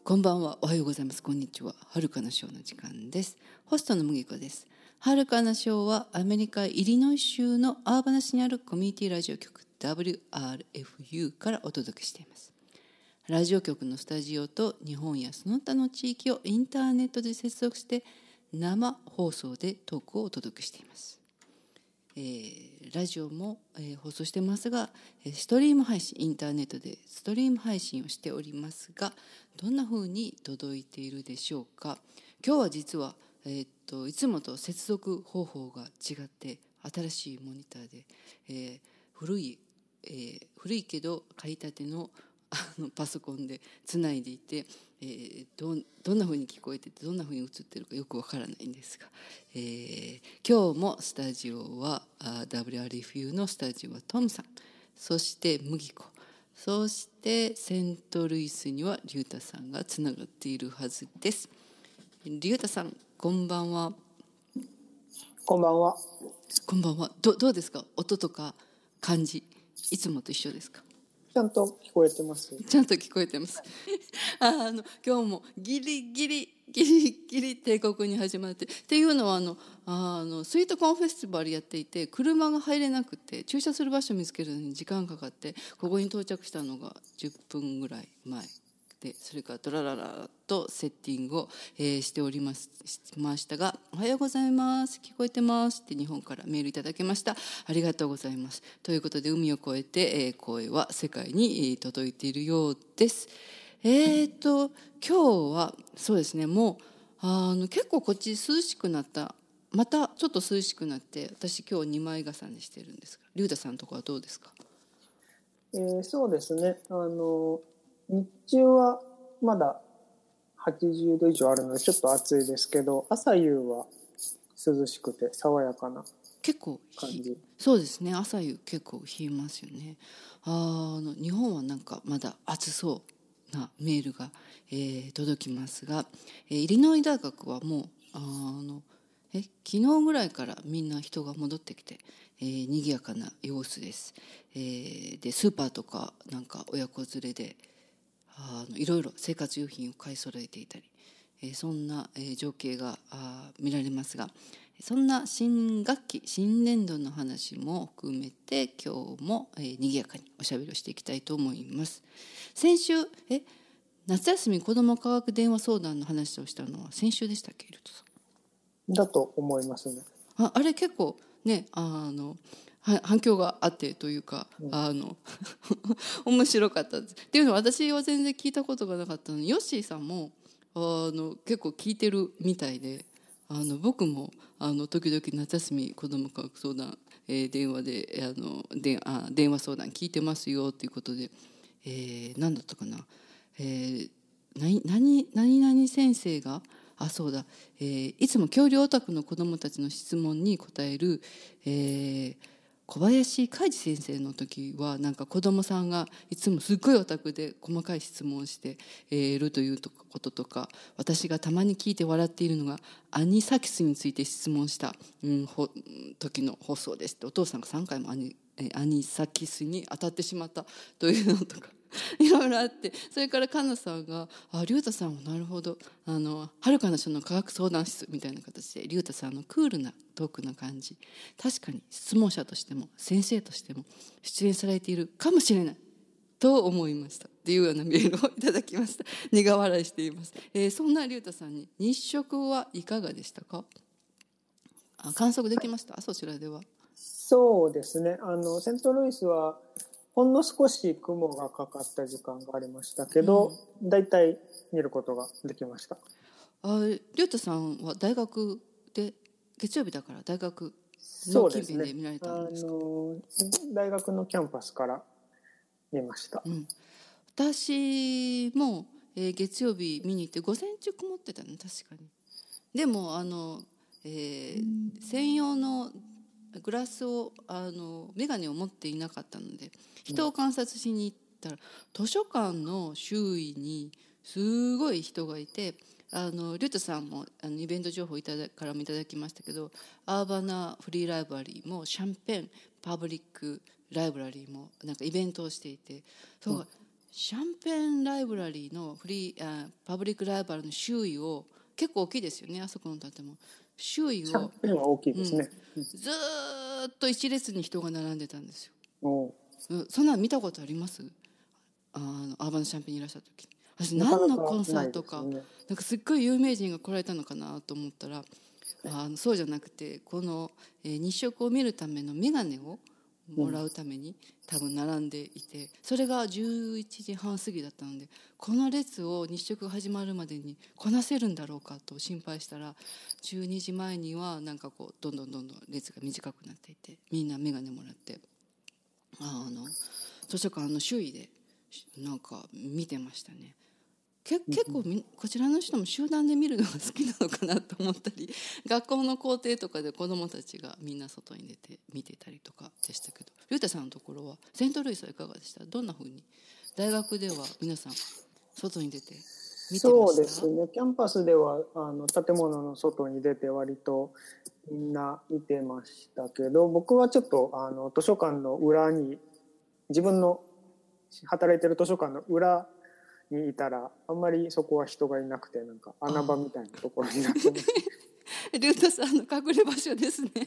こんばんは、おはようございます、こんにちは。はるかなショーの時間です。ホストの麦子です。はるかなショーはアメリカ・イリノイ州のアーバナ市にあるコミュニティラジオ局 WRFU からお届けしています。ラジオ局のスタジオと日本やその他の地域をインターネットで接続して生放送でトークをお届けしています。ラジオも、放送してますが、ストリーム配信、インターネットでストリーム配信をしておりますが、どんな風に届いているでしょうか。今日は実は、いつもと接続方法が違って新しいモニターで、古いけど買いたてのパソコンでつないでいて、どんな風に聞こえててどんな風に映ってるかよくわからないんですが、今日もスタジオはWRFU のスタジオはトムさん、そして麦子、そしてセントルイスにはリュウタさんがつながっているはずです。リュウタさん、こんばんは。 こんばんは。 こんばんは。どうですか、音とか感じ、いつもと一緒ですか？ ちゃんと聞こえてます。 ちゃんと聞こえてます。今日もギリギリ帝国に始まってっていうのはスイートコーンフェスティバルやっていて、車が入れなくて駐車する場所を見つけるのに時間かかって、ここに到着したのが10分ぐらい前で、それからドラララとセッティングを、しておりましたが、おはようございます、聞こえてますって日本からメールいただきました。ありがとうございます。ということで、海を越えて、声は世界に届いているようです。今日はそうですね、もう結構こっち涼しくなった。またちょっと涼しくなって、私今日2枚重ねしてるんですが、リュウタさんのところはどうですか？ そうですね、日中はまだ80度以上あるのでちょっと暑いですけど、朝夕は涼しくて爽やかな結構感じ。 そうですね、朝夕結構冷えますよね。日本はなんかまだ暑そうなメールが、届きますが、イリノイ大学はもう昨日ぐらいからみんな人が戻ってきて、賑やかな様子です。でスーパーとかなんか親子連れでいろいろ生活用品を買い揃えていたり、そんな、情景が見られますが、そんな新学期新年度の話も含めて今日も、賑やかにおしゃべりをしていきたいと思います。先週夏休み子ども科学電話相談の話をしたのは先週でしたっけ、ルトさん？ だと思いますね。 あれ結構ね、反響があってというか、面白かったです。っていうのは、私は全然聞いたことがなかったのに、ヨッシーさんも結構聞いてるみたいで、僕も時々夏休み子ども科学相談、電話で電話相談聞いてますよということで、何だったかな、何々先生がそうだ、いつも恐竜オタクの子どもたちの質問に答える、小林海二先生の時は、なんか子どもさんがいつもすっごいオタクで細かい質問をしているということとか、私がたまに聞いて笑っているのがアニサキスについて質問した、時の放送ですって、お父さんが3回もアニサキスに当たってしまったというのとかいろいろあって、それからカナさんがリュウタさんはなるほど、はるかな書の科学相談室みたいな形でリュウタさんのクールなトークな感じ、確かに質問者としても先生としても出演されているかもしれないと思いましたっていうようなメールをいただきました。苦笑いしています。そんなリュウタさんに日食はいかがでしたか？観測できました？そちらでは。 そうですね、セントルイスはほんの少し雲がかかった時間がありましたけど、だいたい見ることができました。 リュウタさんは大学で、月曜日だから大学の近辺で見られたんですか？ 大学のキャンパスから見ました。 私も、月曜日見に行って午前中曇ってたね、確かに。でも専用のグラスを眼鏡を持っていなかったので、人を観察しに行ったら、図書館の周囲にすごい人がいて、リュウトさんもイベント情報からもいただきましたけど、アーバナフリーライブラリーもシャンペンパブリックライブラリーもなんかイベントをしていて、そうシャンペンライブラリーのパブリックライブラリーの周囲を、結構大きいですよね、あそこの建物。周囲をシャンペンは大きいですね。 ずーっと一列に人が並んでたんですおよ。そんなの見たことあります？アーバンシャンペンにいらっしゃった時に。私なかなか何のコンサートか、 ないですよね。 なんかすっごい有名人が来られたのかなと思ったら、そうじゃなくて、この、日食を見るための眼鏡をもらうために多分並んでいて、それが11時半過ぎだったので、この列を日食が始まるまでにこなせるんだろうかと心配したら、12時前にはなんかこうどんどん列が短くなっていて、みんな眼鏡もらって図書館の周囲でなんか見てましたね。結構こちらの人も集団で見るのが好きなのかなと思ったり、学校の校庭とかで子どもたちがみんな外に出て見てたりとかでしたけど、竜太さんのところはセントルイスはいかがでした？どんなふうに大学では皆さん外に出て見てました？ そうですね、キャンパスでは建物の外に出て割とみんな見てましたけど、僕はちょっと図書館の裏に、自分の働いてる図書館の裏にいたら、あんまりそこは人がいなくて、なんか穴場みたいなところになってます。 竜太さんの隠れ場所ですね。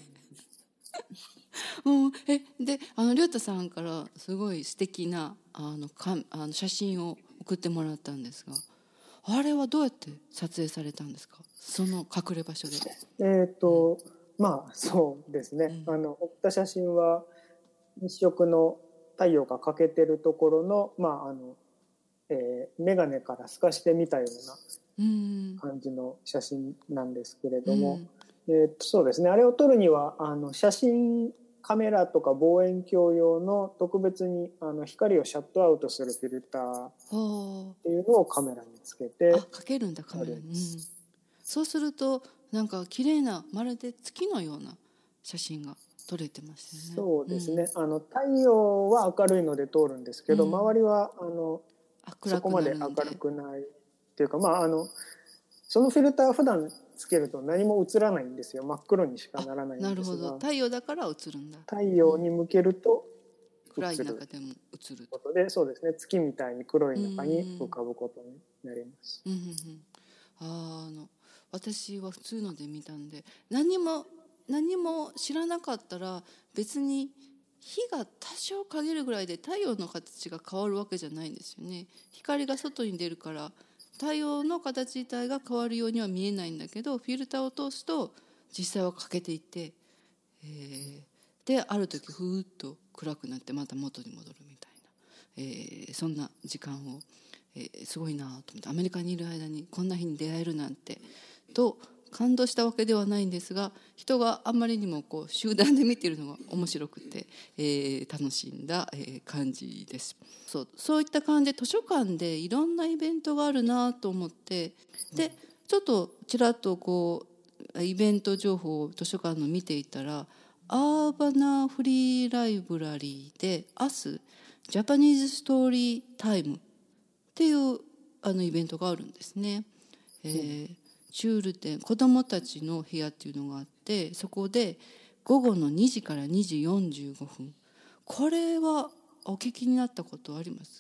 で竜太さんからすごい素敵な写真を送ってもらったんですが、あれはどうやって撮影されたんですか？その隠れ場所で。 まあそうですね、送った写真は日食の太陽が欠けてるところの、眼鏡から透かしてみたような感じの写真なんですけれども、そうですね、あれを撮るには写真カメラとか望遠鏡用の特別に光をシャットアウトするフィルターっていうのをカメラにつけてかけるんだ、カメラに。そうするとなんか綺麗な、まるで月のような写真が撮れてましたよね。 そうですね、太陽は明るいので通るんですけど、周りはそこまで明るくないっていうか、そのフィルター普段つけると何も映らないんですよ。真っ黒にしかならないんですが。 なるほど、太陽だから映るんだ。 太陽に向けると暗い中でも映ることで、そうですね、月みたいに黒い中に浮かぶことになります。 私は普通ので見たんで、何も知らなかったら、別に日が多少陰るぐらいで太陽の形が変わるわけじゃないんですよね。光が外に出るから太陽の形自体が変わるようには見えないんだけど、フィルターを通すと実際は欠けていって、である時ふーっと暗くなってまた元に戻るみたいな、そんな時間を、すごいなと思って、アメリカにいる間にこんな日に出会えるなんてと感動したわけではないんですが、人があんまりにもこう集団で見ているのが面白くて、楽しんだ、感じです。そういった感じで図書館でいろんなイベントがあるなと思って、でちょっとちらっとこうイベント情報を図書館の見ていたら、アーバナフリーライブラリーで明日ジャパニーズストーリータイムっていうイベントがあるんですね。チュール店、子どもたちの部屋っていうのがあって、そこで午後の2時から2時45分、これはお聞きになったことあります？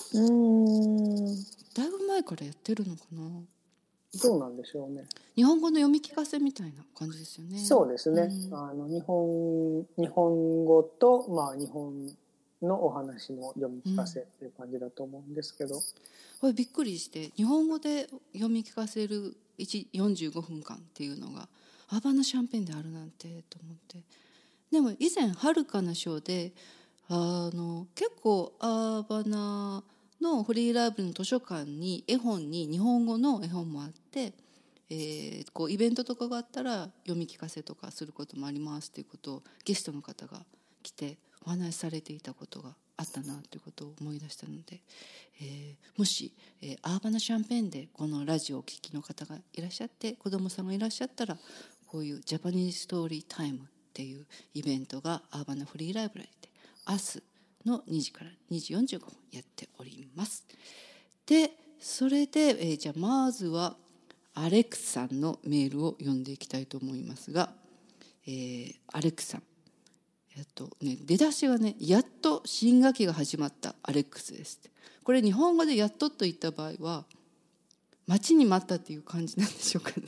だいぶ前からやってるのかな。 どうなんでしょうね。 日本語の読み聞かせみたいな感じですよね。 そうですね、日本語と、日本のお話の読み聞かせっていう感じだと思うんですけど、 これびっくりして、日本語で読み聞かせる45分間っていうのがアーバナシャンペンであるなんてと思って。でも以前はるかなショーで結構アーバナのフリーライブの図書館に絵本に日本語の絵本もあって、こうイベントとかがあったら読み聞かせとかすることもありますっていうことをゲストの方が来てお話しされていたことがあったなということを思い出したので、もし、アーバナシャンペンでこのラジオをお聞きの方がいらっしゃって、子どもさんがいらっしゃったら、こういうジャパニーズストーリータイムっていうイベントがアーバナフリーライブラリーで明日の2時から2時45分やっております。でそれで、じゃあまずはアレックスさんのメールを読んでいきたいと思いますが、アレックスさん、 出だしはね、やっと新学期が始まったアレックスですって。これ日本語でやっとと言った場合は待ちに待ったっていう感じなんでしょうかね。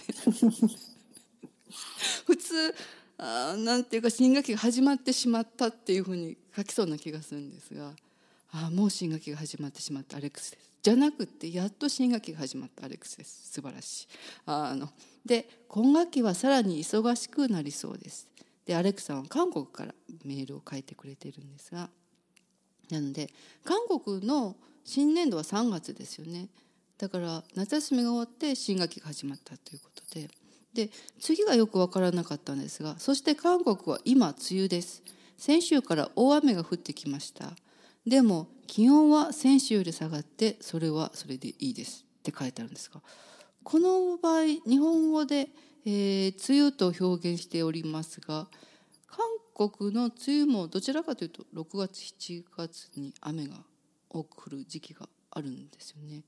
普通なんていうか新学期が始まってしまったっていうふうに書きそうな気がするんですが、もう新学期が始まってしまったアレックスです。じゃなくてやっと新学期が始まったアレックスです。素晴らしい。で今学期はさらに忙しくなりそうです。でアレックさんは韓国からメールを書いてくれてるんですが、なので韓国の新年度は3月ですよね。だから夏休みが終わって新学期が始まったということで、次がよく分からなかったんですが、そして韓国は今梅雨です。先週から大雨が降ってきました。でも気温は先週より下がってそれはそれでいいですって書いてあるんですが、この場合日本語で、梅雨と表現しておりますが、韓国の梅雨もどちらかというと6月7月に雨が多く降る時期があるんですよね。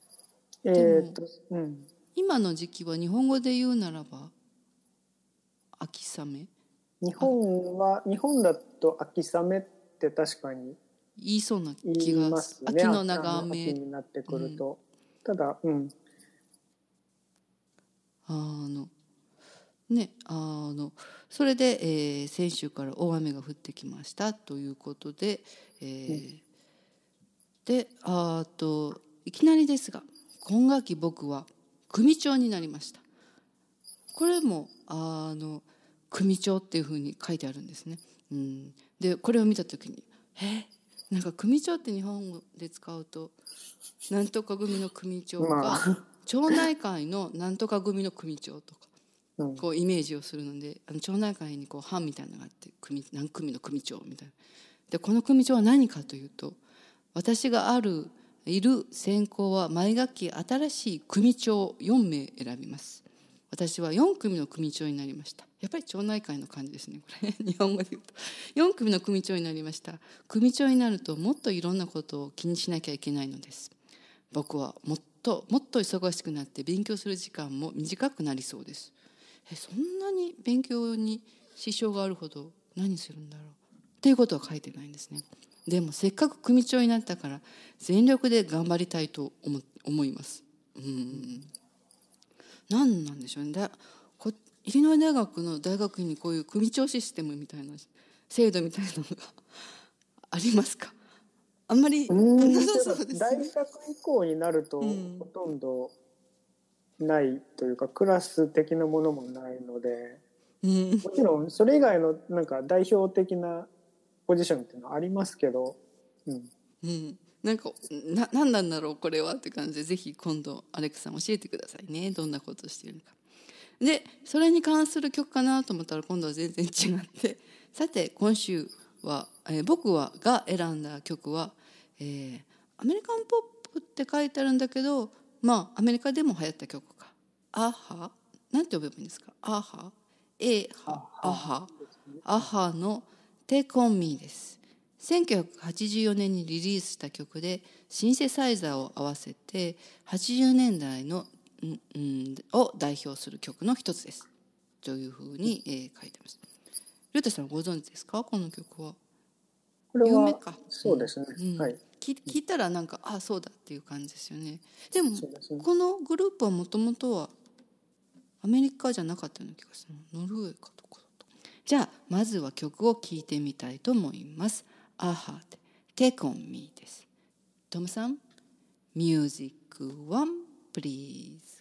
今の時期は日本語で言うならば秋雨。 日本だと秋雨って確かに言いそうな気がする、ね、秋の長雨秋になってくると、ただそれで、先週から大雨が降ってきましたということで、でいきなりですが、今学期僕は組長になりました。これも組長っていうふうに書いてあるんですね。でこれを見た時になんか組長って日本語で使うとなんとか組の組長が、町内会のなんとか組の組長とか、こうイメージをするので、町内会にこう班みたいなのがあって、何組の組長みたいな。でこの組長は何かというと、私がいる専攻は毎学期新しい組長4名選びます。私は4組の組長になりました。やっぱり町内会の感じですね、これ日本語で言うと。4組の組長になりました。組長になるともっといろんなことを気にしなきゃいけないのです。僕はもっと忙しくなって勉強する時間も短くなりそうです。そんなに勉強に支障があるほど何するんだろうっていうことは書いてないんですね。でもせっかく組長になったから全力で頑張りたいと思います。何なんでしょうね。イリノイ大学の大学院にこういう組長システムみたいな制度みたいなのがありますか？あんまりなさそうですね。 大学以降になるとほとんどないというか、クラス的なものもないので、もちろんそれ以外のなんか代表的なポジションっていうのはありますけど、 なんか何なんだろうこれはって感じで、ぜひ今度アレックさん教えてくださいね、どんなことをしているのか。でそれに関する曲かなと思ったら今度は全然違って、さて今週は、僕が選んだ曲は、アメリカンポップって書いてあるんだけど、アメリカでも流行った曲か。アハなんて呼べばいいんですか？アハアハのTake on Meです。1984年にリリースした曲で、シンセサイザーを合わせて80年代のを代表する曲の一つですというふうに、書いてます。ルータさんご存知ですか？この曲は。 これは有名か。 そうですね、はい。 聞いたらなんかそうだっていう感じですよね。でもこのグループはもともとはアメリカじゃなかったような気がする。ノルウェーかとかだと。じゃあまずは曲を聴いてみたいと思います。アハで Take on Me です。トムさん、ミュージック1 please。